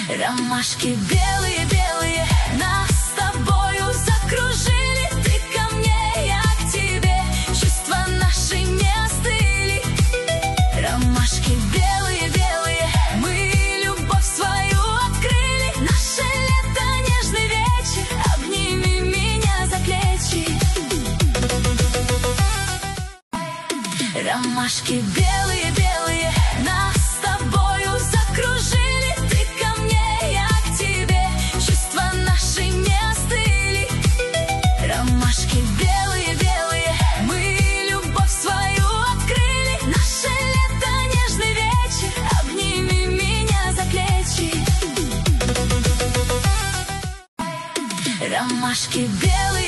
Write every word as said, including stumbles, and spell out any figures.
Ромашки белые-белые нас с тобою закружили. Ты ко мне, я к тебе, чувства наши не остыли. Ромашки белые-белые, мы любовь свою открыли. Наше лето, нежный вечер, обними меня за плечи. Ромашки белые-белые нас с тобою закружили. Ты ко мне, я к тебе, чувства наши не остыли. Ромашки белые-белые, мы любовь свою открыли. Наше лето, нежный вечер, обними меня за плечи. Ромашки белые